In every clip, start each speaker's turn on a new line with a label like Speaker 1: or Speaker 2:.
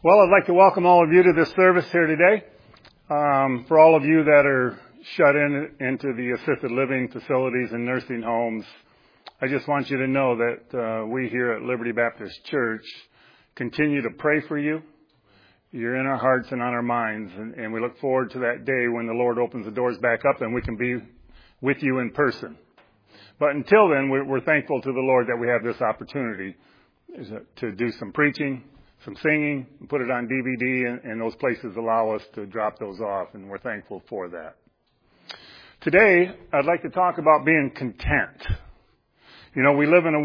Speaker 1: Well, I'd like to welcome all of you to this service here today. For all of you that are shut into the assisted living facilities and nursing homes, I just want you to know that we here at Liberty Baptist Church continue to pray for you. You're in our hearts and on our minds, and we look forward to that day when the Lord opens the doors back up and we can be with you in person. But until then, we're thankful to the Lord that we have this opportunity to do some preaching, some singing, and put it on DVD, and those places allow us to drop those off, and we're thankful for that. Today, I'd like to talk about being content. You know, we live in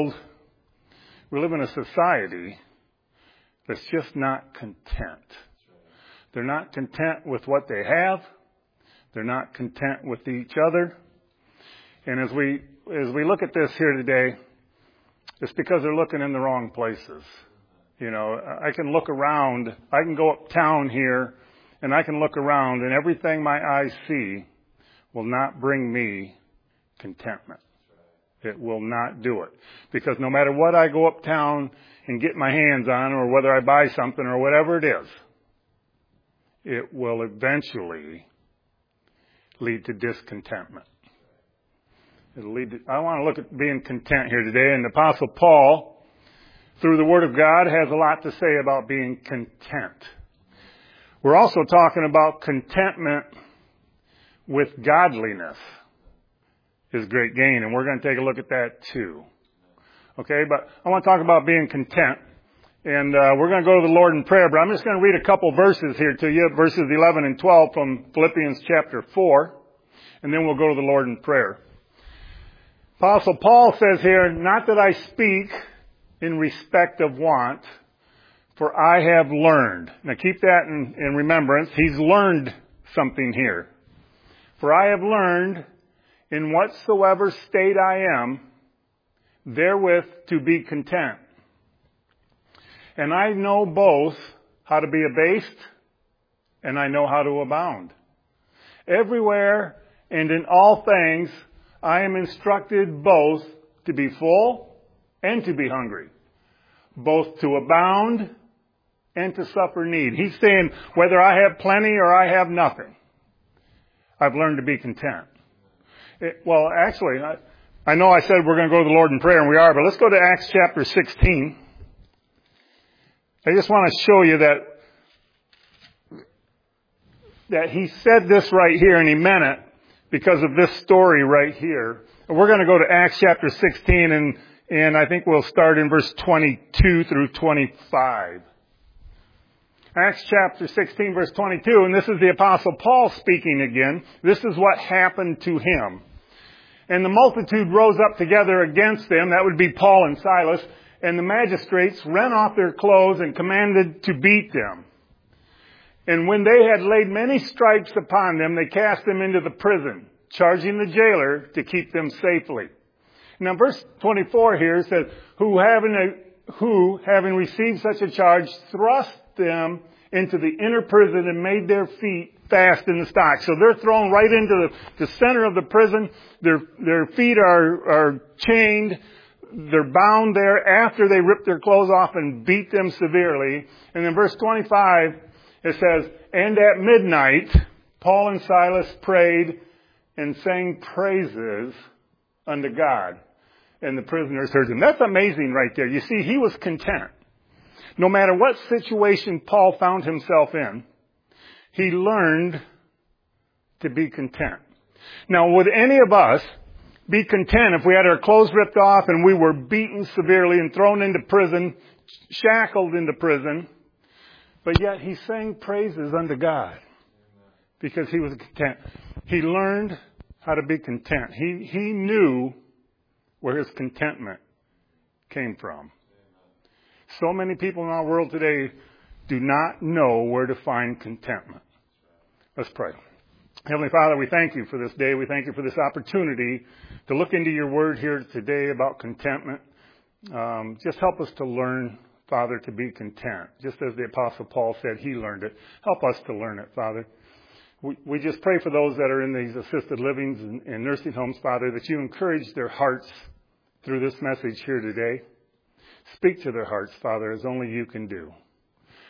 Speaker 1: a society that's just not content. They're not content with what they have. They're not content with each other. And as we look at this here today, it's because they're looking in the wrong places. You know, I can look around, I can go uptown here, and I can look around, and everything my eyes see will not bring me contentment. It will not do it. Because no matter what I go uptown and get my hands on, or whether I buy something or whatever it is, it will eventually lead to discontentment. I want to look at being content here today, and the Apostle Paul, through the Word of God, has a lot to say about being content. We're also talking about contentment with godliness is great gain, and we're going to take a look at that too. Okay, but I want to talk about being content, and we're going to go to the Lord in prayer, but I'm just going to read a couple verses here to you, verses 11 and 12 from Philippians chapter 4, and then we'll go to the Lord in prayer. Apostle Paul says here, "Not that I speak in respect of want, for I have learned." Now keep that in remembrance. He's learned something here. "For I have learned in whatsoever state I am, therewith to be content. And I know both how to be abased, and I know how to abound. Everywhere and in all things I am instructed both to be full and to be hungry, both to abound and to suffer need." He's saying whether I have plenty or I have nothing, I've learned to be content. Actually, I know I said we're going to go to the Lord in prayer, and we are, but let's go to Acts chapter 16. I just want to show you that he said this right here, and he meant it because of this story right here. We're going to go to Acts chapter 16, and I think we'll start in verse 22 through 25. Acts chapter 16, verse 22, and this is the Apostle Paul speaking again. This is what happened to him. "And the multitude rose up together against them," that would be Paul and Silas, "and the magistrates rent off their clothes and commanded to beat them. And when they had laid many stripes upon them, they cast them into the prison, charging the jailer to keep them safely." Now verse 24 here says, who having received such a charge, thrust them into the inner prison and made their feet fast in the stocks. So they're thrown right into the center of the prison. Their feet are chained. They're bound there after they rip their clothes off and beat them severely. And in verse 25, it says, "And at midnight, Paul and Silas prayed and sang praises unto God, and the prisoners heard them." That's amazing right there. You see, he was content. No matter what situation Paul found himself in, he learned to be content. Now, would any of us be content if we had our clothes ripped off and we were beaten severely and thrown into prison, shackled into prison, but yet he sang praises unto God because he was content? He learned how to be content. He knew where his contentment came from. So many people in our world today do not know where to find contentment. Let's pray. Heavenly Father, we thank you for this day. We thank you for this opportunity to look into your word here today about contentment. Just help us to learn, Father, to be content. Just as the Apostle Paul said, he learned it. Help us to learn it, Father. We just pray for those that are in these assisted livings and nursing homes, Father, that you encourage their hearts through this message here today. Speak to their hearts, Father, as only you can do.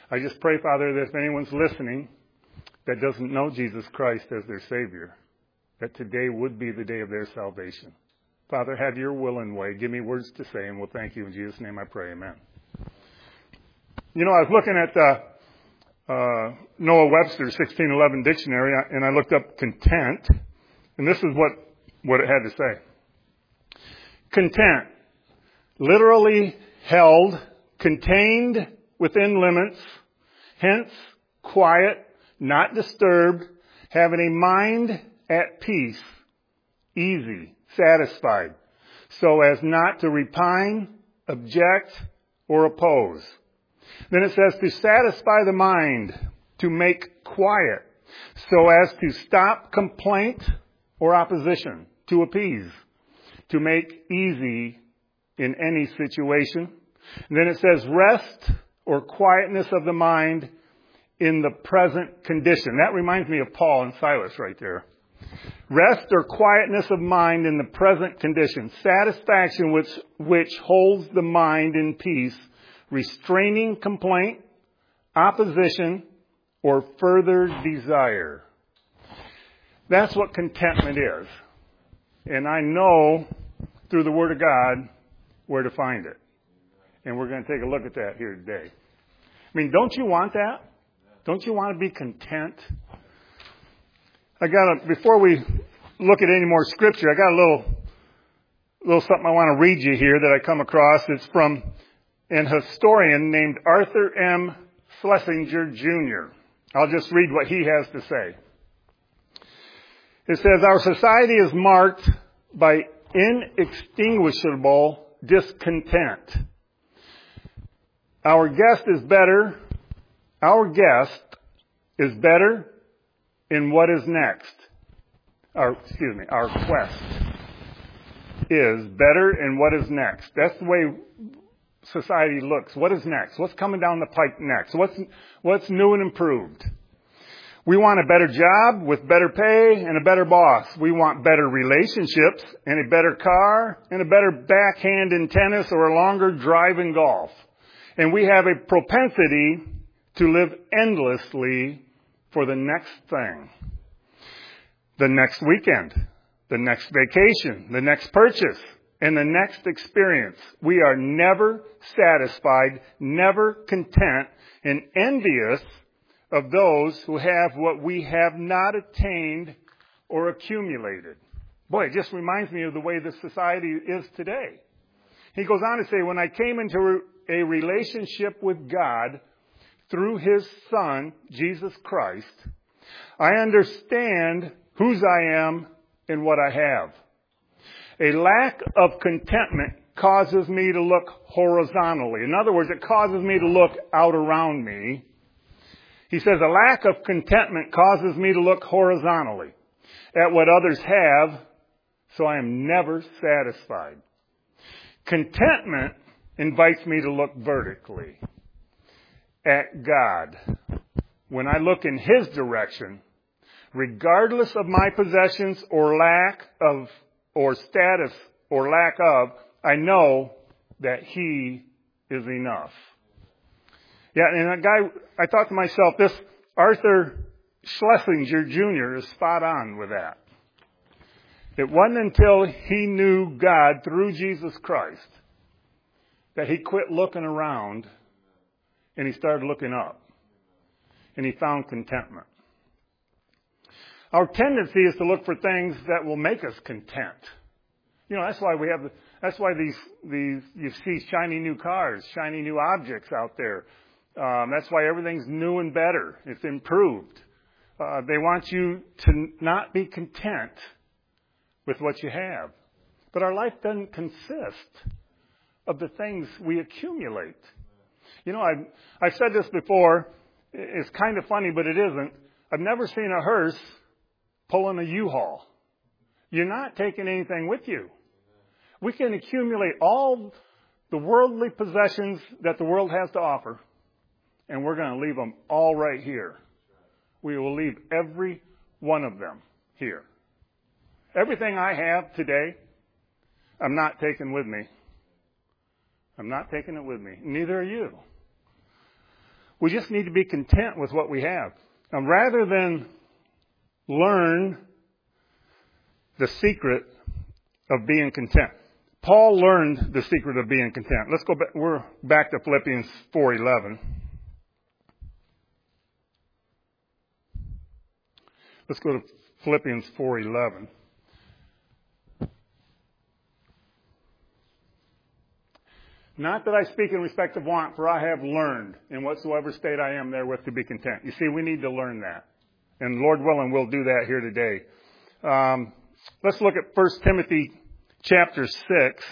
Speaker 1: I just pray, Father, that if anyone's listening that doesn't know Jesus Christ as their Savior, that today would be the day of their salvation. Father, have your will and way. Give me words to say, and we'll thank you. In Jesus' name I pray, amen. You know, I was looking at the Noah Webster 1611 dictionary, and I looked up content, and this is what it had to say. Content, literally held, contained within limits, hence quiet, not disturbed, having a mind at peace, easy, satisfied, so as not to repine, object, or oppose. Then it says to satisfy the mind, to make quiet, so as to stop complaint or opposition, to appease, to make easy in any situation. And then it says rest or quietness of the mind in the present condition. That reminds me of Paul and Silas right there. Rest or quietness of mind in the present condition. Satisfaction which holds the mind in peace, restraining complaint, opposition, or further desire. That's what contentment is. And I know through the Word of God where to find it. And we're going to take a look at that here today. I mean, don't you want that? Don't you want to be content? Before we look at any more scripture, I got a little something I want to read you here that I come across. It's from an historian named Arthur M. Schlesinger Jr. I'll just read what he has to say. It says, our society is marked by inextinguishable discontent. Our guest is better in what is next. Our quest is better in what is next. That's the way society looks. What is next? What's coming down the pike next? What's new and improved? We want a better job with better pay and a better boss. We want better relationships and a better car and a better backhand in tennis or a longer drive in golf. And we have a propensity to live endlessly for the next thing. The next weekend, the next vacation, the next purchase, and the next experience. We are never satisfied, never content, and envious of those who have what we have not attained or accumulated. Boy, it just reminds me of the way this society is today. He goes on to say, when I came into a relationship with God through His Son, Jesus Christ, I understand whose I am and what I have. A lack of contentment causes me to look horizontally. In other words, it causes me to look out around me. He says, a lack of contentment causes me to look horizontally at what others have, so I am never satisfied. Contentment invites me to look vertically at God. When I look in His direction, regardless of my possessions or lack of, or status or lack of, I know that He is enough. Yeah, and I thought to myself, this Arthur Schlesinger Jr. is spot on with that. It wasn't until he knew God through Jesus Christ that he quit looking around and he started looking up. And he found contentment. Our tendency is to look for things that will make us content. You know, that's why these you see shiny new cars, shiny new objects out there. That's why everything's new and better. It's improved. They want you to not be content with what you have. But our life doesn't consist of the things we accumulate. You know, I've said this before. It's kind of funny, but it isn't. I've never seen a hearse pulling a U-Haul. You're not taking anything with you. We can accumulate all the worldly possessions that the world has to offer, and we're going to leave them all right here. We will leave every one of them here. Everything I have today, I'm not taking with me. I'm not taking it with me. Neither are you. We just need to be content with what we have. And rather than learn the secret of being content. Paul learned the secret of being content. Let's go back. We're back to Philippians 4:11. Let's go to Philippians 4:11. Not that I speak in respect of want, for I have learned in whatsoever state I am therewith to be content. You see, we need to learn that. And Lord willing, we'll do that here today. Let's look at 1 Timothy chapter 6.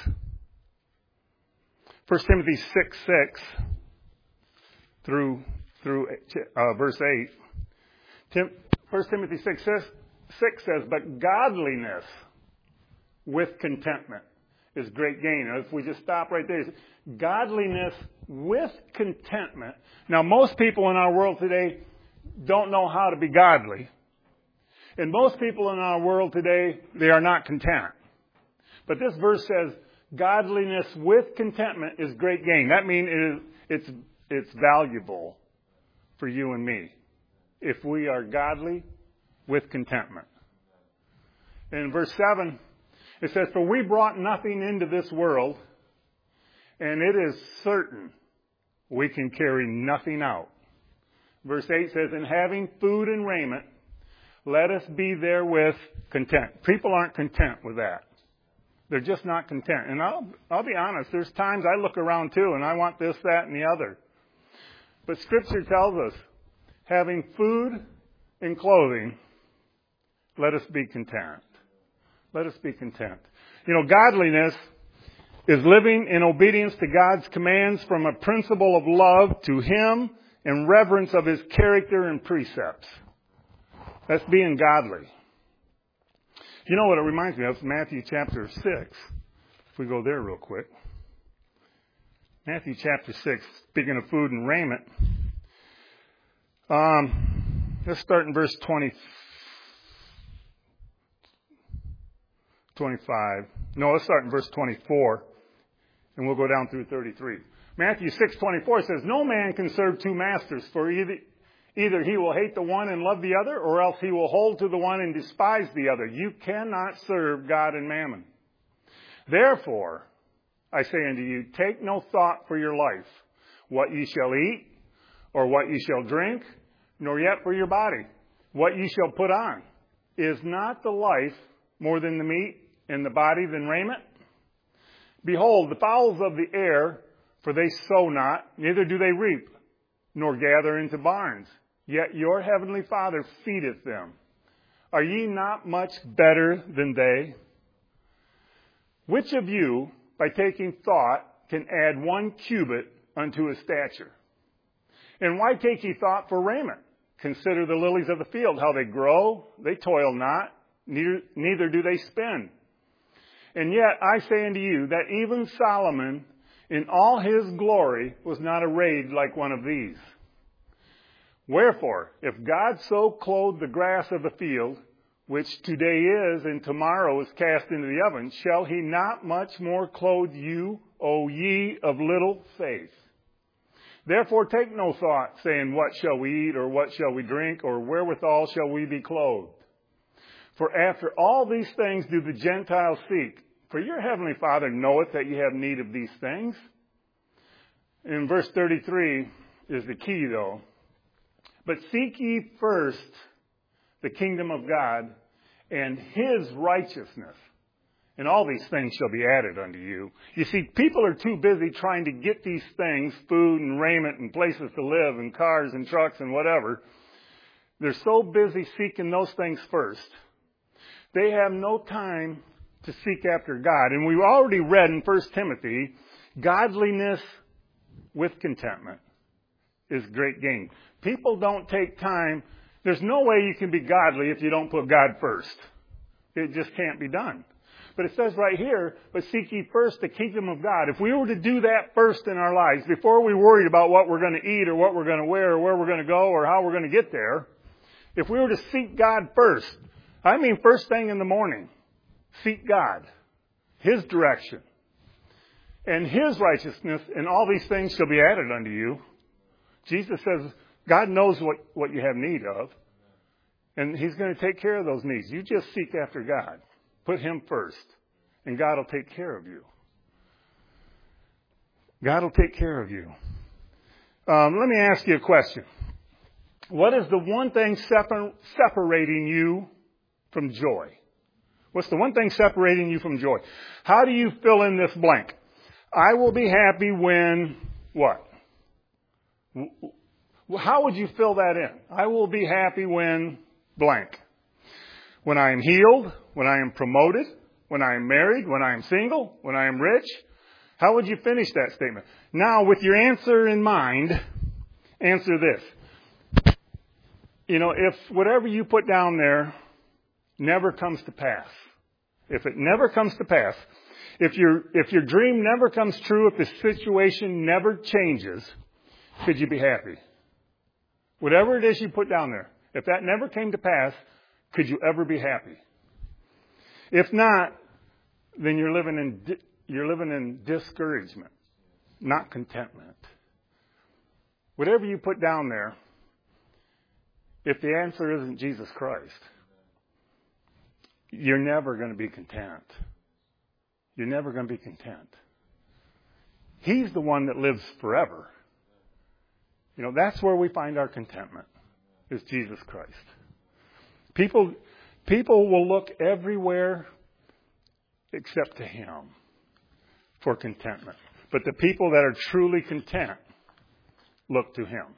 Speaker 1: 1 Timothy 6:6 through verse 8. 1 Timothy 6 says, but godliness with contentment is great gain. Now, if we just stop right there, godliness with contentment. Now, most people in our world today don't know how to be godly. And most people in our world today, they are not content. But this verse says, godliness with contentment is great gain. That means it's valuable for you and me if we are godly with contentment. And in verse 7, it says, for we brought nothing into this world, and it is certain we can carry nothing out. Verse 8 says, and having food and raiment, let us be therewith content. People aren't content with that. They're just not content. And I'll be honest, there's times I look around too, and I want this, that, and the other. But Scripture tells us, having food and clothing, let us be content. Let us be content. You know, godliness is living in obedience to God's commands from a principle of love to Him and reverence of His character and precepts. That's being godly. You know what it reminds me of? Matthew chapter 6. If we go there real quick. Matthew chapter 6, speaking of food and raiment. Let's start in verse 25. No, let's start in verse 24. And we'll go down through 33. Matthew 6:24 says, no man can serve two masters, for either he will hate the one and love the other, or else he will hold to the one and despise the other. You cannot serve God and mammon. Therefore, I say unto you, take no thought for your life, what ye shall eat, or what ye shall drink, nor yet for your body, what ye shall put on. Is not the life more than the meat, and the body than raiment? Behold, the fowls of the air, for they sow not, neither do they reap, nor gather into barns. Yet your heavenly Father feedeth them. Are ye not much better than they? Which of you, by taking thought, can add 1 cubit unto his stature? And why take ye thought for raiment? Consider the lilies of the field, how they grow. They toil not, neither do they spin. And yet I say unto you that even Solomon, in all his glory, was not arrayed like one of these. Wherefore, if God so clothe the grass of the field, which today is and tomorrow is cast into the oven, shall he not much more clothe you, O ye of little faith? Therefore take no thought, saying, what shall we eat, or what shall we drink, or wherewithal shall we be clothed? For after all these things do the Gentiles seek. For your heavenly Father knoweth that ye have need of these things. In verse 33 is the key, though. But seek ye first the kingdom of God and His righteousness, and all these things shall be added unto you. You see, people are too busy trying to get these things, food and raiment and places to live and cars and trucks and whatever. They're so busy seeking those things first. They have no time to seek after God. And we've already read in 1 Timothy, godliness with contentment is great gain. People don't take time. There's no way you can be godly if you don't put God first. It just can't be done. But it says right here, but seek ye first the kingdom of God. If we were to do that first in our lives, before we worried about what we're going to eat or what we're going to wear or where we're going to go or how we're going to get there, if we were to seek God first, I mean first thing in the morning, seek God, His direction, and His righteousness, and all these things shall be added unto you. Jesus says God knows what you have need of, and He's going to take care of those needs. You just seek after God. Put Him first, and God will take care of you. God will take care of you. Let me ask you a question. What is the one thing separating you from joy? What's the one thing separating you from joy? How do you fill in this blank? I will be happy when what? How would you fill that in? I will be happy when blank. When I am healed, when I am promoted, when I am married, when I am single, when I am rich. How would you finish that statement? Now, with your answer in mind, answer this. You know, if whatever you put down there never comes to pass, if it never comes to pass, if your dream never comes true, if the situation never changes, could you be happy? Whatever it is you put down there, if that never came to pass, could you ever be happy? If not, then you're living in discouragement, not contentment. Whatever you put down there, if the answer isn't Jesus Christ, you're never going to be content. You're never going to be content. He's the one that lives forever. You know, that's where we find our contentment, is Jesus Christ. People will look everywhere except to Him for contentment. But the people that are truly content look to Him.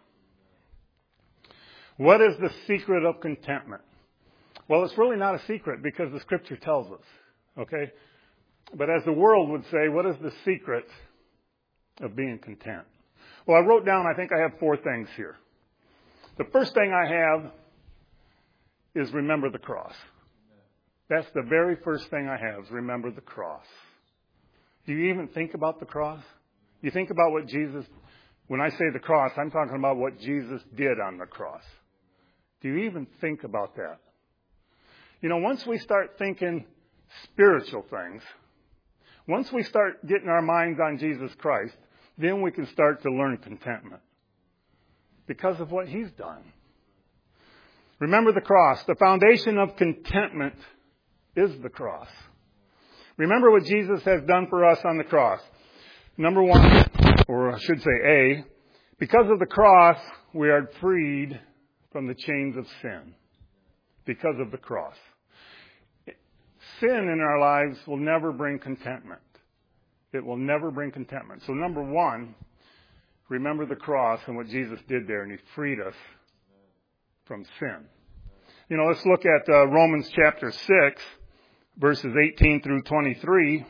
Speaker 1: What is the secret of contentment? Well, it's really not a secret because the Scripture tells us. Okay? But as the world would say, what is the secret of being content? Well, I wrote down, I think I have 4 things here. The first thing I have is remember the cross. That's the very first thing I have, is remember the cross. Do you even think about the cross? You think about what Jesus, when I say the cross, I'm talking about what Jesus did on the cross. Do you even think about that? You know, once we start thinking spiritual things, once we start getting our minds on Jesus Christ, then we can start to learn contentment because of what He's done. Remember the cross. The foundation of contentment is the cross. Remember what Jesus has done for us on the cross. Number 1, or I should say A, because of the cross, we are freed from the chains of sin. Because of the cross. Sin in our lives will never bring contentment. It will never bring contentment. So number 1, remember the cross and what Jesus did there, and He freed us from sin. You know, let's look at Romans chapter 6, verses 18 through 23.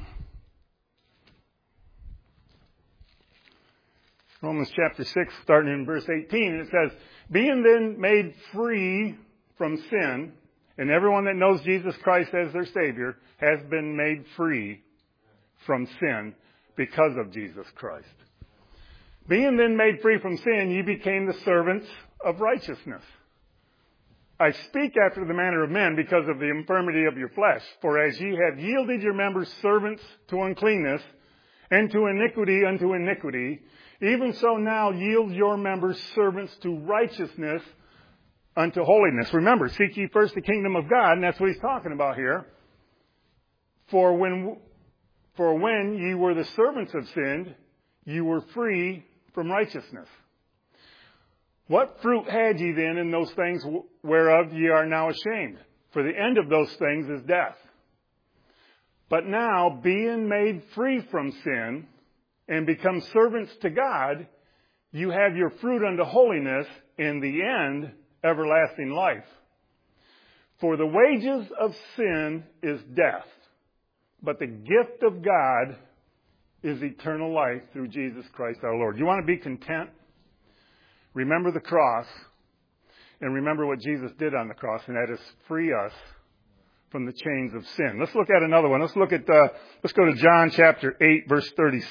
Speaker 1: Romans chapter 6, starting in verse 18, it says, being then made free from sin, and everyone that knows Jesus Christ as their Savior has been made free from sin because of Jesus Christ. Being then made free from sin, ye became the servants of righteousness. I speak after the manner of men because of the infirmity of your flesh. For as ye have yielded your members servants to uncleanness, and to iniquity unto iniquity, even so now yield your members servants to righteousness unto holiness. Remember, seek ye first the kingdom of God, and that's what He's talking about here. For when ye were the servants of sin, you were free from righteousness. What fruit had ye then in those things whereof ye are now ashamed? For the end of those things is death. But now, being made free from sin, and become servants to God, you have your fruit unto holiness, in the end, everlasting life. For the wages of sin is death, but the gift of God is eternal life through Jesus Christ our Lord. You want to be content? Remember the cross, and remember what Jesus did on the cross, and that is free us from the chains of sin. Let's look at another one. Let's go to John chapter 8, verse 36.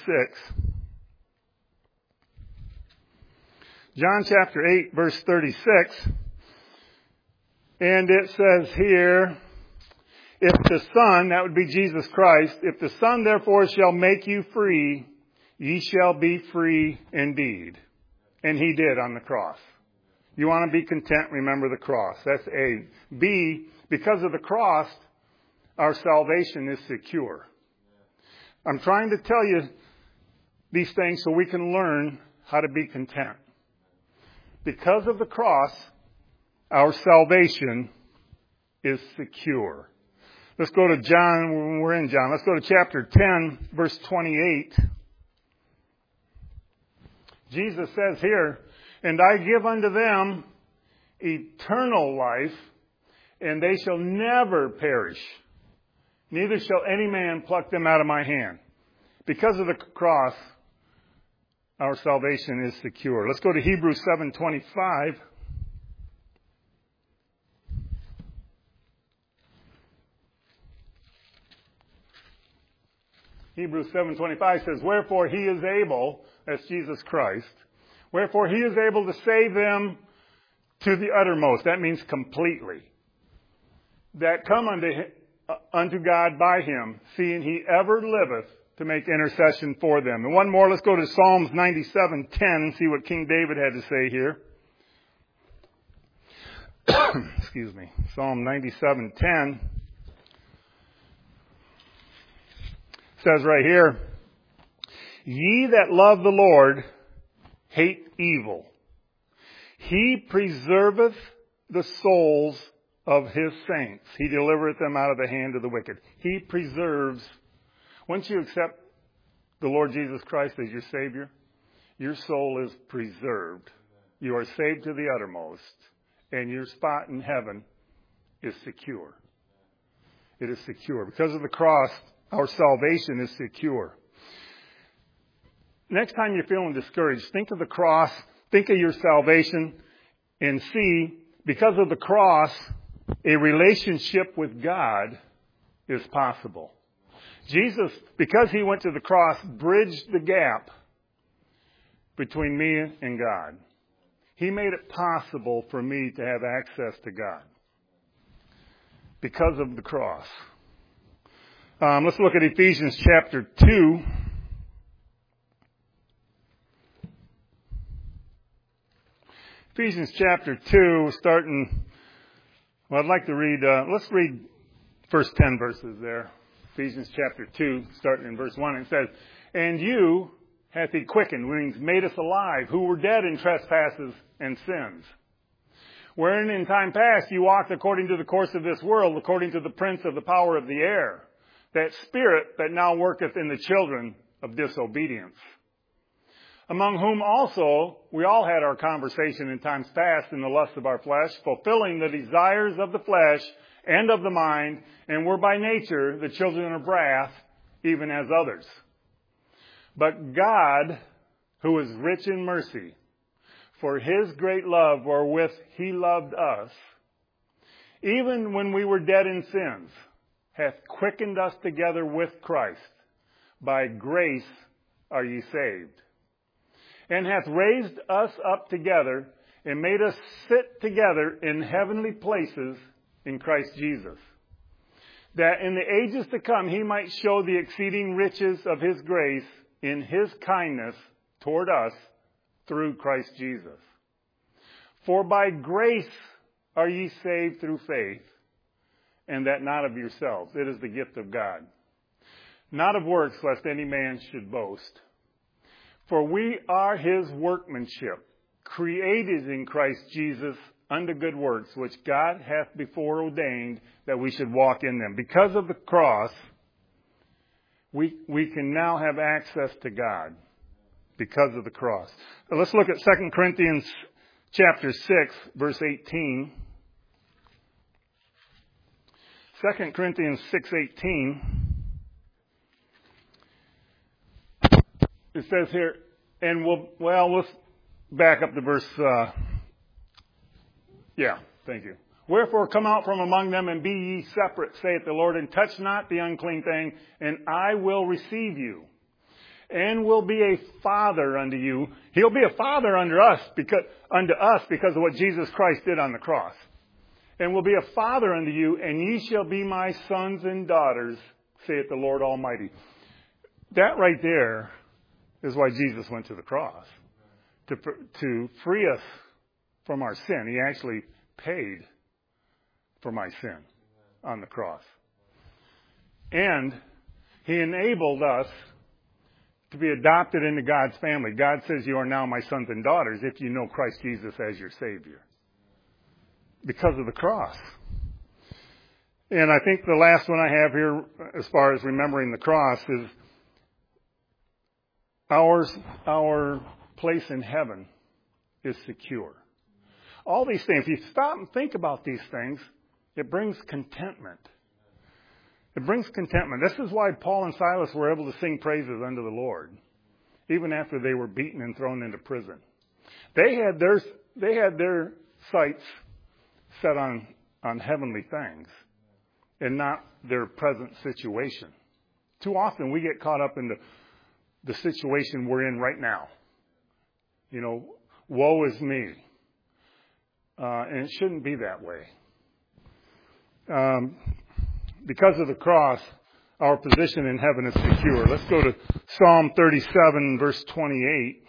Speaker 1: John chapter 8, verse 36. And it says here, if the Son, that would be Jesus Christ, if the Son therefore shall make you free, ye shall be free indeed. And He did on the cross. You want to be content, remember the cross. That's A. B, because of the cross, our salvation is secure. I'm trying to tell you these things so we can learn how to be content. Because of the cross, our salvation is secure. Let's go to John. We're in John. Let's go to chapter 10, verse 28. Jesus says here, "And I give unto them eternal life, and they shall never perish. Neither shall any man pluck them out of my hand." Because of the cross, our salvation is secure. Let's go to Hebrews 7:25. Hebrews 7:25 says, "Wherefore He is able," that's Jesus Christ, "wherefore He is able to save them to the uttermost." That means completely. "That come unto God by Him, seeing He ever liveth to make intercession for them." And one more, let's go to Psalms 97:10 and see what King David had to say here. Excuse me. Psalm 97:10 says right here, "Ye that love the Lord hate evil. He preserveth the souls of His saints. He delivereth them out of the hand of the wicked." He preserves. Once you accept the Lord Jesus Christ as your Savior, your soul is preserved. You are saved to the uttermost, and your spot in heaven is secure. It is secure. Because of the cross, our salvation is secure. Next time you're feeling discouraged, think of the cross, think of your salvation, and see, because of the cross, a relationship with God is possible. Jesus, because He went to the cross, bridged the gap between me and God. He made it possible for me to have access to God because of the cross. Let's look at Ephesians chapter 2. Ephesians chapter 2, starting, well, I'd like to read, let's read first 10 verses there. Ephesians chapter 2, starting in verse 1, it says, "And you hath He quickened," means made us alive, "who were dead in trespasses and sins, wherein in time past you walked according to the course of this world, according to the prince of the power of the air, that spirit that now worketh in the children of disobedience, among whom also we all had our conversation in times past in the lust of our flesh, fulfilling the desires of the flesh and of the mind, and were by nature the children of wrath, even as others. But God, who is rich in mercy, for His great love wherewith He loved us, even when we were dead in sins, hath quickened us together with Christ. By grace are ye saved. And hath raised us up together, and made us sit together in heavenly places in Christ Jesus, that in the ages to come He might show the exceeding riches of His grace in His kindness toward us through Christ Jesus. For by grace are ye saved through faith, and that not of yourselves. It is the gift of God. Not of works, lest any man should boast. For we are His workmanship, created in Christ Jesus unto good works, which God hath before ordained that we should walk in them. Because of the cross, we can now have access to God because of the cross. Now let's look at 2 Corinthians chapter 6, verse 18. 2 Corinthians 6:18. It says here, and let's back up to verse, thank you. "Wherefore come out from among them and be ye separate, saith the Lord, and touch not the unclean thing, and I will receive you, and will be a father unto you." He'll be a father unto us because of what Jesus Christ did on the cross. "And will be a father unto you, and ye shall be my sons and daughters, saith the Lord Almighty." That right there is why Jesus went to the cross, to free us from our sin. He actually paid for my sin on the cross. And He enabled us to be adopted into God's family. God says, you are now my sons and daughters if you know Christ Jesus as your Savior. Because of the cross. And I think the last one I have here, as far as remembering the cross, is our place in heaven is secure. All these things, if you stop and think about these things, it brings contentment. It brings contentment. This is why Paul and Silas were able to sing praises unto the Lord, even after they were beaten and thrown into prison. They had their sights set on heavenly things and not their present situation. Too often we get caught up in the situation we're in right now. You know, woe is me. And it shouldn't be that way. Because of the cross, our position in heaven is secure. Let's go to Psalm 37, verse 28.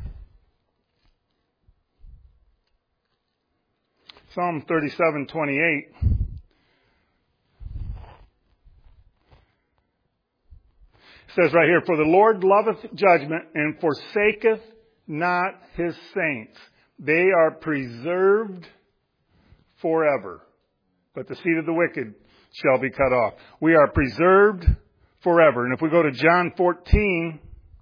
Speaker 1: Psalm 37, 28. It says right here, for the Lord loveth judgment and forsaketh not his saints. They are preserved forever. But the seed of the wicked shall be cut off. We are preserved forever. And if we go to John 14,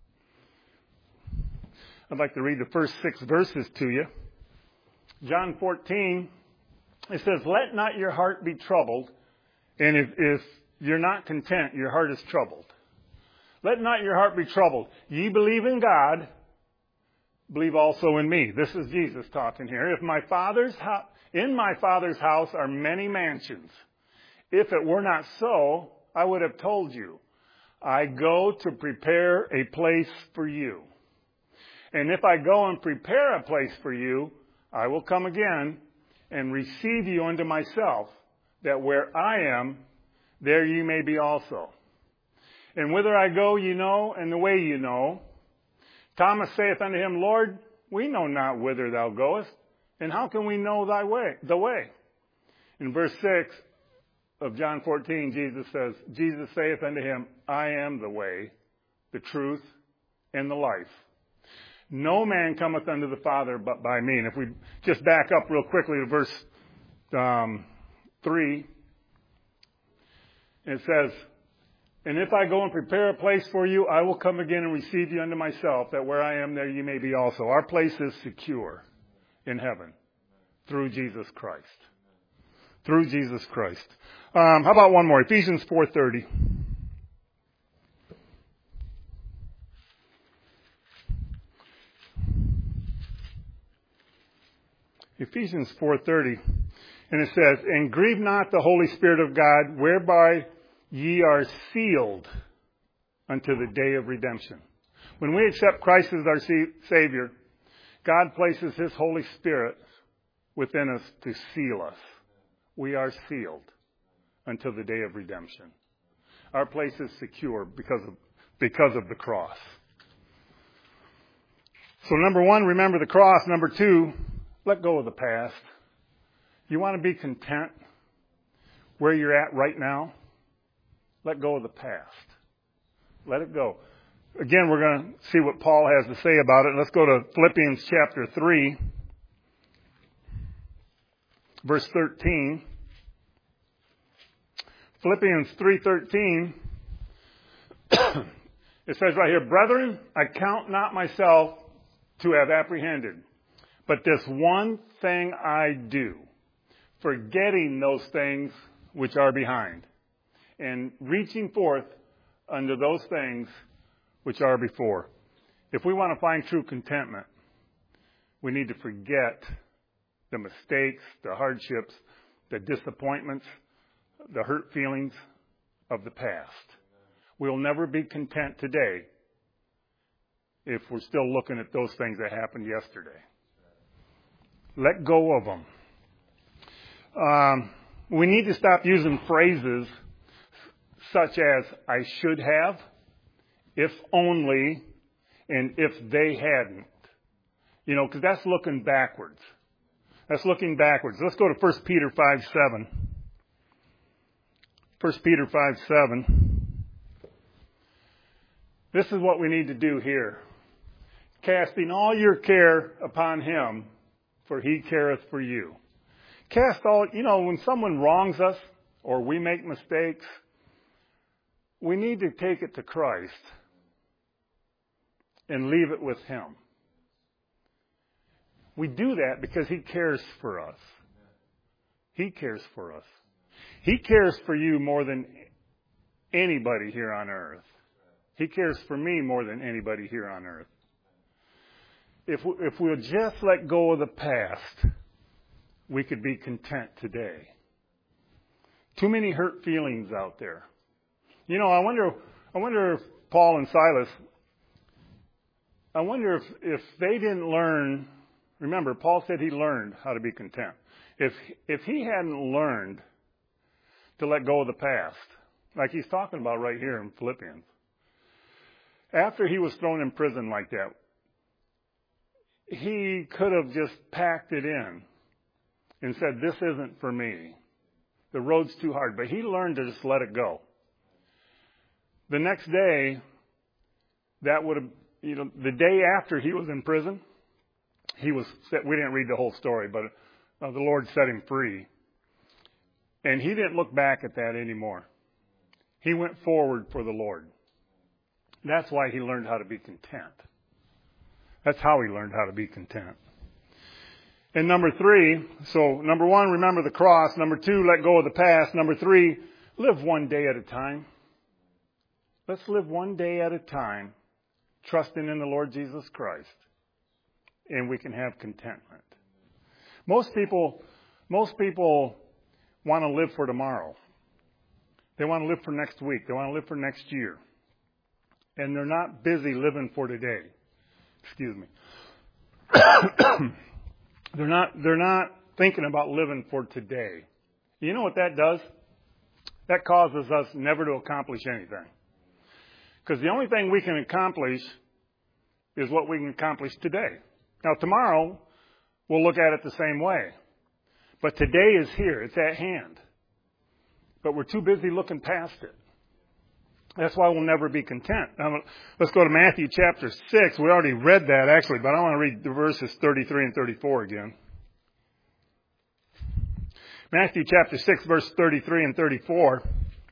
Speaker 1: I'd like to read the first 6 verses to you. John 14, it says, let not your heart be troubled. And if you're not content, your heart is troubled. Let not your heart be troubled. Ye believe in God, believe also in me. This is Jesus talking here. In my Father's house are many mansions. If it were not so, I would have told you. I go to prepare a place for you. And if I go and prepare a place for you, I will come again and receive you unto myself, that where I am, there ye may be also. And whither I go ye know, and the way ye know. Thomas saith unto him, Lord, we know not whither thou goest, and how can we know the way? In verse 6 of John 14, Jesus saith unto him, I am the way, the truth, and the life. No man cometh unto the Father but by me. And if we just back up real quickly to verse 3, it says, and if I go and prepare a place for you, I will come again and receive you unto myself, that where I am, there you may be also. Our place is secure in heaven through Jesus Christ. Through Jesus Christ. How about one more? Ephesians 4:30. Ephesians 4:30. And it says, and grieve not the Holy Spirit of God, whereby ye are sealed unto the day of redemption. When we accept Christ as our Savior, God places His Holy Spirit within us to seal us. We are sealed until the day of redemption. Our place is secure because of the cross. So number 1, remember the cross. Number 2, let go of the past. You want to be content where you're at right now? Let go of the past. Let it go. Again, we're going to see what Paul has to say about it. Let's go to Philippians chapter 3, verse 13. Philippians 3:13. It says right here, brethren, I count not myself to have apprehended, but this one thing I do, forgetting those things which are behind, and reaching forth unto those things which are before. If we want to find true contentment, we need to forget the mistakes, the hardships, the disappointments, the hurt feelings of the past. We'll never be content today if we're still looking at those things that happened yesterday. Let go of them. We need to stop using phrases such as, I should have, if only, and if they hadn't. because that's looking backwards. That's looking backwards. Let's go to 1 Peter 5:7. 1 Peter 5:7. This is what we need to do here. Casting all your care upon him, for he careth for you. Cast all, when someone wrongs us or we make mistakes, we need to take it to Christ and leave it with him. We do that because he cares for us. He cares for us. He cares for you more than anybody here on earth. He cares for me more than anybody here on earth. If we'll just let go of the past, we could be content today. Too many hurt feelings out there. I wonder if Paul and Silas, I wonder if they didn't learn. Remember, Paul said he learned how to be content. If he hadn't learned to let go of the past, like he's talking about right here in Philippians, after he was thrown in prison like that, he could have just packed it in and said, this isn't for me. The road's too hard. But he learned to just let it go. The next day, that would have, the day after he was in prison, he was set. We didn't read the whole story, but the Lord set him free. And he didn't look back at that anymore. He went forward for the Lord. That's why he learned how to be content. That's how he learned how to be content. And number 3, so number 1, remember the cross. Number 2, let go of the past. Number 3, live one day at a time. Let's live one day at a time, trusting in the Lord Jesus Christ, and we can have contentment. Most people want to live for tomorrow. They want to live for next week. They want to live for next year. And they're not busy living for today. Excuse me. They're not thinking about living for today. You know what that does? That causes us never to accomplish anything. Because the only thing we can accomplish is what we can accomplish today. Now, tomorrow, we'll look at it the same way. But today is here. It's at hand. But we're too busy looking past it. That's why we'll never be content. Now, let's go to Matthew chapter 6. We already read that, actually, but I want to read the verses 33 and 34 again. Matthew chapter 6, verse 33 and 34.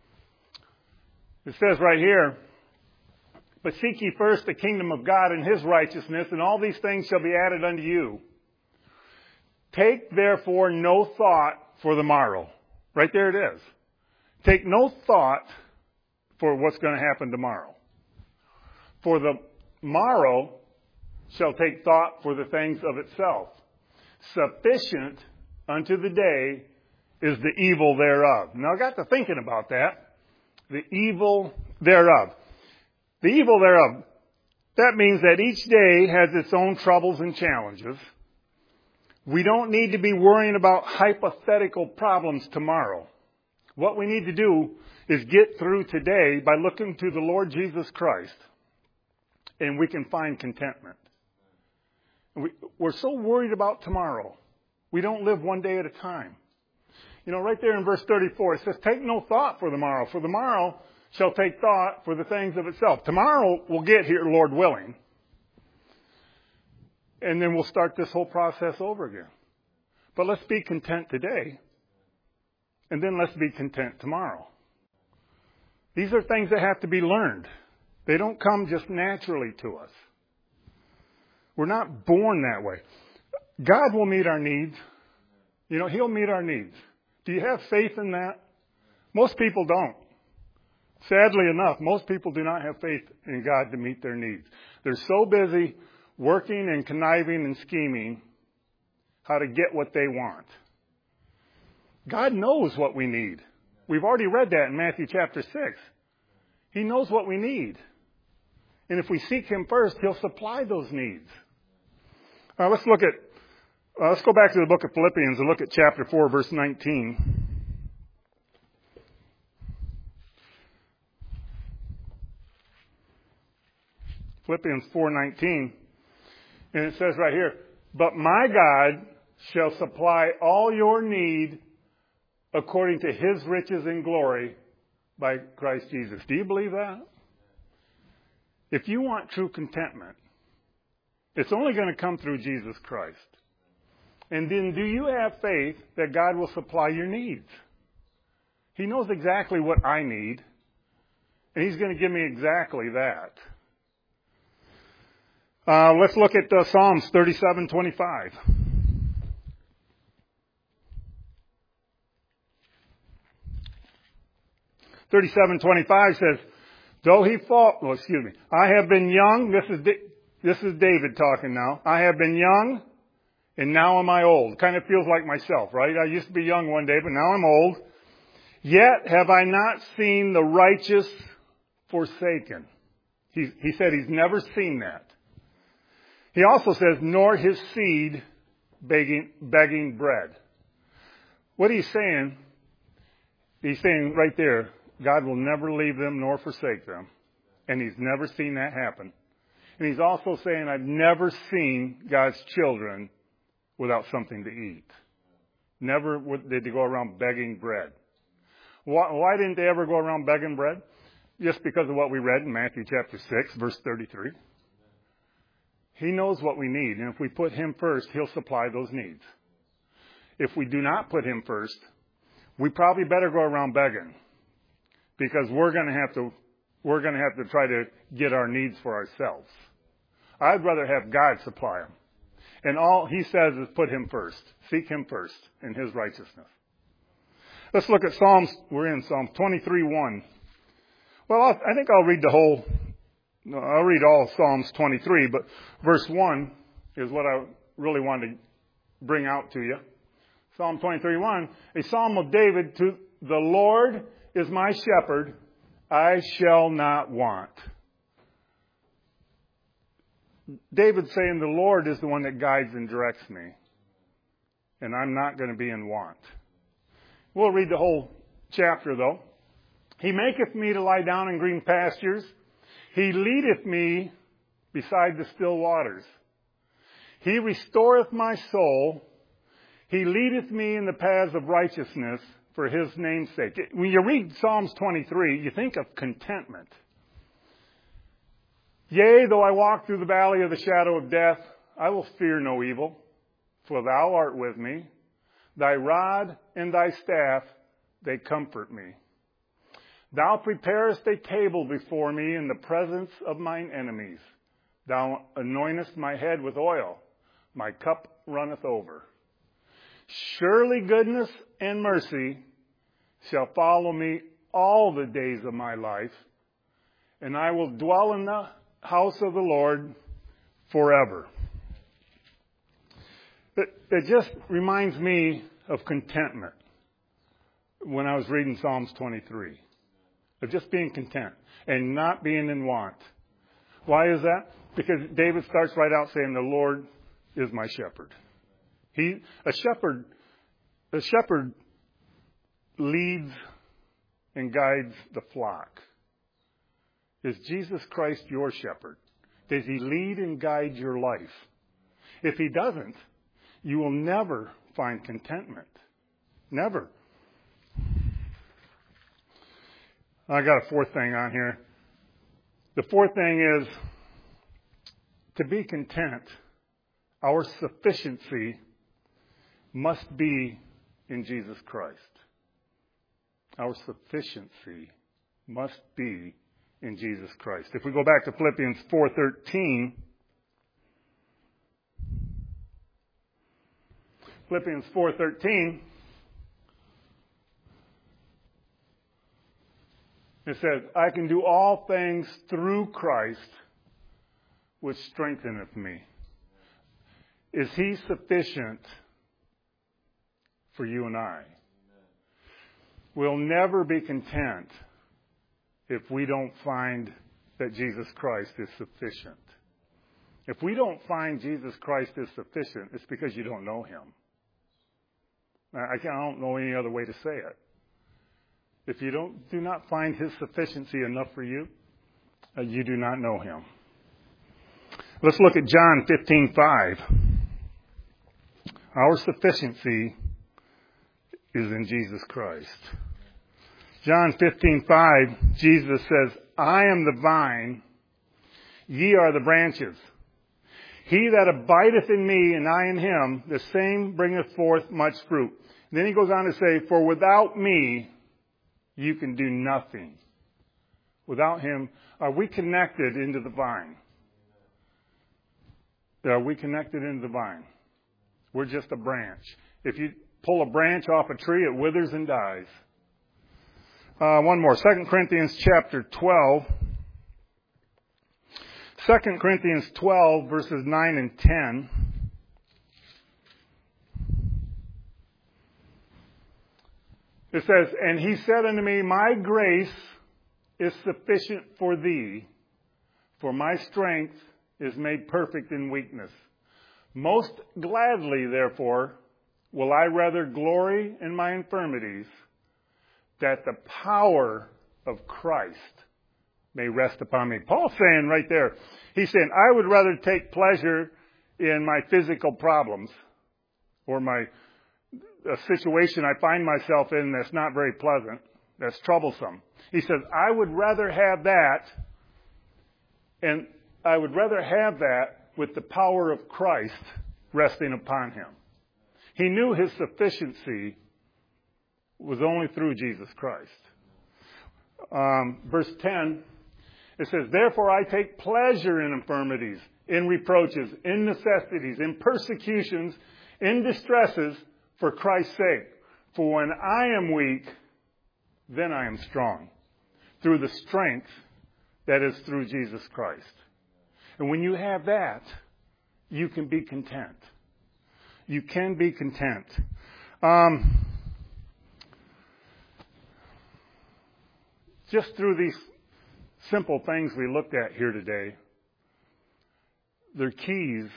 Speaker 1: It says right here, but seek ye first the kingdom of God and his righteousness, and all these things shall be added unto you. Take therefore no thought for the morrow. Right there it is. Take no thought for what's going to happen tomorrow. For the morrow shall take thought for the things of itself. Sufficient unto the day is the evil thereof. Now I got to thinking about that. The evil thereof. The evil thereof. That means that each day has its own troubles and challenges. We don't need to be worrying about hypothetical problems tomorrow. What we need to do is get through today by looking to the Lord Jesus Christ, and we can find contentment. We're so worried about tomorrow. We don't live one day at a time. Right there in verse 34, it says, take no thought for the morrow, for the morrow shall take thought for the things of itself. Tomorrow will get here, Lord willing. And then we'll start this whole process over again. But let's be content today. And then let's be content tomorrow. These are things that have to be learned. They don't come just naturally to us. We're not born that way. God will meet our needs. He'll meet our needs. Do you have faith in that? Most people don't. Sadly enough, most people do not have faith in God to meet their needs. They're so busy working and conniving and scheming how to get what they want. God knows what we need. We've already read that in Matthew chapter 6. He knows what we need. And if we seek him first, he'll supply those needs. Let's go back to the book of Philippians and look at chapter 4, verse 19. Philippians 4:19. And it says right here, But my God shall supply all your need according to his riches and glory by Christ Jesus. Do you believe that? If you want true contentment, it's only going to come through Jesus Christ. And then do you have faith that God will supply your needs? He knows exactly what I need, and he's going to give me exactly that. Let's look at Psalms 37:25. says, though he fall, I have been young. This is David talking now. I have been young, and now am I old. Kind of feels like myself, right? I used to be young one day, but now I'm old. Yet have I not seen the righteous forsaken. He said he's never seen that. He also says, nor his seed begging bread. What he's saying right there, God will never leave them nor forsake them. And he's never seen that happen. And he's also saying, I've never seen God's children without something to eat. Never did they go around begging bread. Why didn't they ever go around begging bread? Just because of what we read in Matthew chapter 6, verse 33. He knows what we need. And if we put him first, he'll supply those needs. If we do not put him first, we probably better go around begging. Because we're going to have to try to get our needs for ourselves. I'd rather have God supply them. And all he says is put him first. Seek him first in his righteousness. Let's look at Psalms. We're in Psalm 23:1. Well, I think I'll read I'll read all Psalms 23, but verse 1 is what I really want to bring out to you. Psalm 23:1, a psalm of David to the Lord is my shepherd, I shall not want. David's saying the Lord is the one that guides and directs me. And I'm not going to be in want. We'll read the whole chapter though. He maketh me to lie down in green pastures. He leadeth me beside the still waters. He restoreth my soul. He leadeth me in the paths of righteousness for his name's sake. When you read Psalms 23, you think of contentment. Yea, though I walk through the valley of the shadow of death, I will fear no evil, for thou art with me. Thy rod and thy staff, they comfort me. Thou preparest a table before me in the presence of mine enemies. Thou anointest my head with oil. My cup runneth over. Surely goodness and mercy shall follow me all the days of my life, and I will dwell in the house of the Lord forever. It just reminds me of contentment when I was reading Psalms 23. Of just being content and not being in want. Why is that? Because David starts right out saying, the Lord is my shepherd. A shepherd leads and guides the flock. Is Jesus Christ your shepherd? Does he lead and guide your life? If he doesn't, you will never find contentment. Never. I got a fourth thing on here. The fourth thing is to be content. Our sufficiency must be in Jesus Christ. Our sufficiency must be in Jesus Christ. If we go back to Philippians 4:13, Philippians 4:13, it says, I can do all things through Christ, which strengtheneth me. Is he sufficient for you and I? We'll never be content if we don't find that Jesus Christ is sufficient. If we don't find Jesus Christ is sufficient, it's because you don't know him. I don't know any other way to say it. If you do not find his sufficiency enough for you, you do not know him. Let's look at John 15:5. Our sufficiency is in Jesus Christ. John 15:5, Jesus says, I am the vine, ye are the branches. He that abideth in me and I in him, the same bringeth forth much fruit. And then he goes on to say, for without me, you can do nothing. Without him, are we connected into the vine? Are we connected into the vine? We're just a branch. If you pull a branch off a tree, it withers and dies. One more. 2 Corinthians chapter 12. 2 Corinthians 12, verses 9 and 10. It says, and he said unto me, my grace is sufficient for thee, for my strength is made perfect in weakness. Most gladly, therefore, will I rather glory in my infirmities, that the power of Christ may rest upon me. Paul's saying right there, he's saying, I would rather take pleasure in my physical problems or a situation I find myself in that's not very pleasant, that's troublesome. He says, I would rather have that, and I would rather have that with the power of Christ resting upon him. He knew his sufficiency was only through Jesus Christ. Verse 10, it says, therefore I take pleasure in infirmities, in reproaches, in necessities, in persecutions, in distresses, for Christ's sake. For when I am weak, then I am strong, through the strength that is through Jesus Christ. And when you have that, you can be content. You can be content. Just through these simple things we looked at here today, they're keys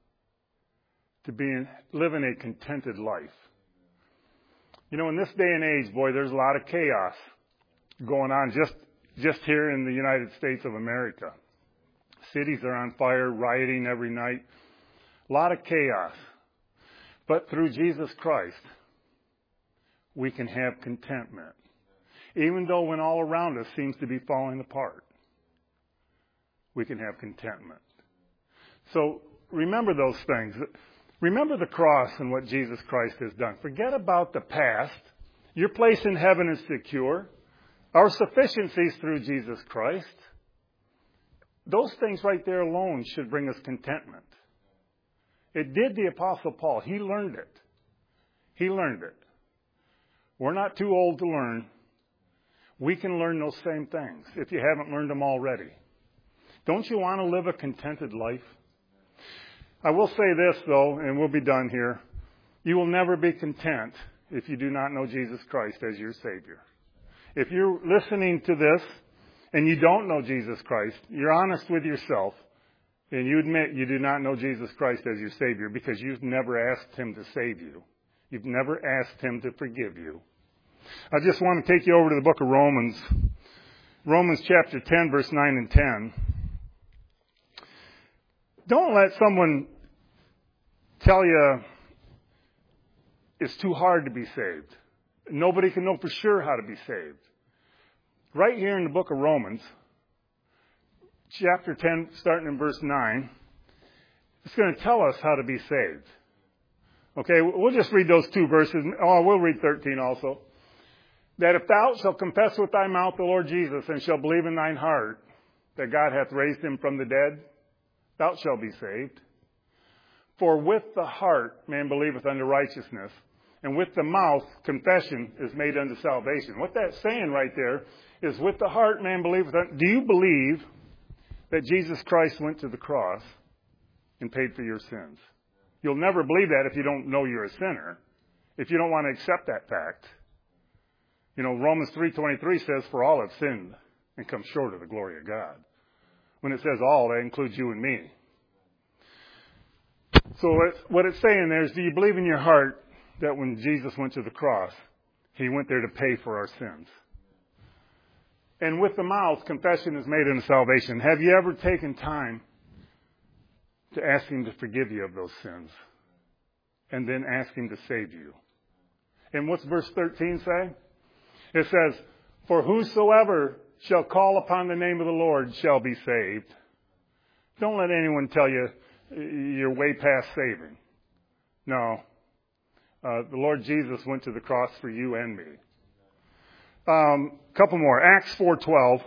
Speaker 1: to living a contented life. You know, in this day and age, boy, there's a lot of chaos going on just here in the United States of America. Cities are on fire, rioting every night. A lot of chaos. But through Jesus Christ, we can have contentment. Even though when all around us seems to be falling apart, we can have contentment. So remember those things. Remember the cross and what Jesus Christ has done. Forget about the past. Your place in heaven is secure. Our sufficiency is through Jesus Christ. Those things right there alone should bring us contentment. It did the Apostle Paul. He learned it. He learned it. We're not too old to learn. We can learn those same things if you haven't learned them already. Don't you want to live a contented life? I will say this, though, and we'll be done here. You will never be content if you do not know Jesus Christ as your Savior. If you're listening to this and you don't know Jesus Christ, you're honest with yourself, and you admit you do not know Jesus Christ as your Savior because you've never asked Him to save you. You've never asked Him to forgive you. I just want to take you over to the book of Romans. Romans chapter 10, verse 9 and 10. Don't let someone tell you it's too hard to be saved. Nobody can know for sure how to be saved. Right here in the book of Romans, chapter 10, starting in verse 9, it's going to tell us how to be saved. Okay, we'll just read those two verses. Oh, we'll read 13 also. That if thou shalt confess with thy mouth the Lord Jesus, and shalt believe in thine heart that God hath raised him from the dead, thou shalt be saved. For with the heart man believeth unto righteousness, and with the mouth confession is made unto salvation. What that's saying right there is with the heart man believeth unto... Do you believe that Jesus Christ went to the cross and paid for your sins? You'll never believe that if you don't know you're a sinner, if you don't want to accept that fact. You know, Romans 3:23 says, for all have sinned and come short of the glory of God. When it says all, that includes you and me. So what it's saying there is, do you believe in your heart that when Jesus went to the cross, He went there to pay for our sins? And with the mouth, confession is made unto salvation. Have you ever taken time to ask Him to forgive you of those sins? and then ask Him to save you. And what's verse 13 say? It says, for whosoever shall call upon the name of the Lord shall be saved. Don't let anyone tell you you're way past saving. No. The Lord Jesus went to the cross for you and me. Couple more. Acts 4:12.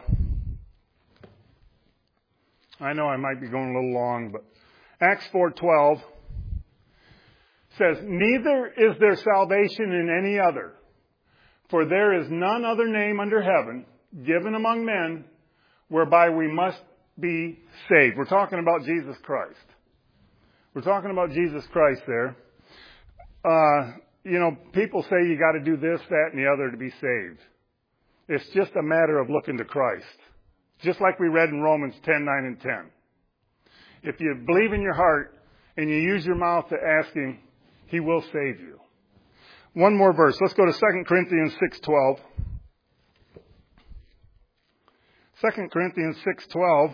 Speaker 1: I know I might be going a little long, but Acts 4:12 says, neither is there salvation in any other, for there is none other name under heaven given among men whereby we must be saved. We're talking about Jesus Christ. We're talking about Jesus Christ there. People say you got to do this, that, and the other to be saved. It's just a matter of looking to Christ. Just like we read in Romans 10:9 and 10. If you believe in your heart and you use your mouth to ask Him, He will save you. One more verse. Let's go to 2 Corinthians 6:12. 2 Corinthians 6:12.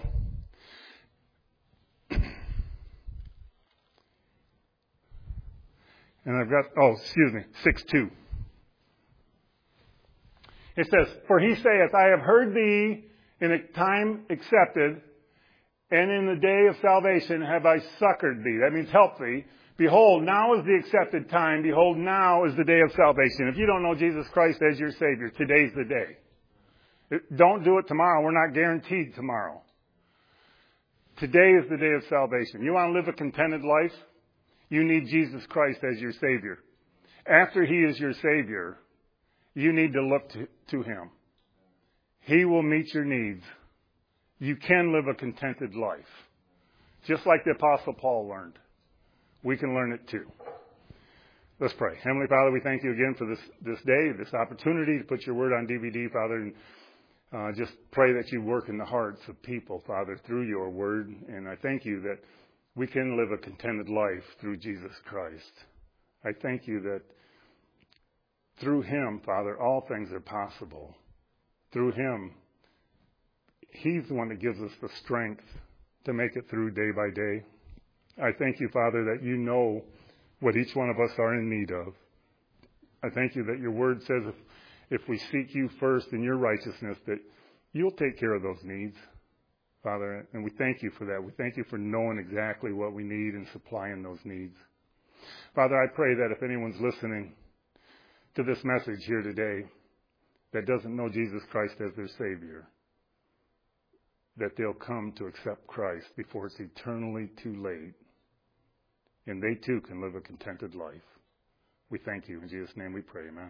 Speaker 1: And I've got, 6:2. It says, for He saith, I have heard thee in a time accepted, and in the day of salvation have I succored thee. That means help thee. Behold, now is the accepted time. Behold, now is the day of salvation. If you don't know Jesus Christ as your Savior, today's the day. Don't do it tomorrow. We're not guaranteed tomorrow. Today is the day of salvation. You want to live a contented life? You need Jesus Christ as your Savior. After He is your Savior, you need to look to Him. He will meet your needs. You can live a contented life. Just like the Apostle Paul learned. We can learn it too. Let's pray. Heavenly Father, we thank you again for this day, this opportunity to put your word on DVD, Father, and just pray that you work in the hearts of people, Father, through your word. And I thank you that we can live a contented life through Jesus Christ. I thank you that through Him, Father, all things are possible. Through Him, He's the one that gives us the strength to make it through day by day. I thank you, Father, that you know what each one of us are in need of. I thank you that your word says if we seek you first in your righteousness, that you'll take care of those needs, Father. And we thank you for that. We thank you for knowing exactly what we need and supplying those needs. Father, I pray that if anyone's listening to this message here today that doesn't know Jesus Christ as their Savior, that they'll come to accept Christ before it's eternally too late. And they too can live a contented life. We thank you. In Jesus' name we pray, amen.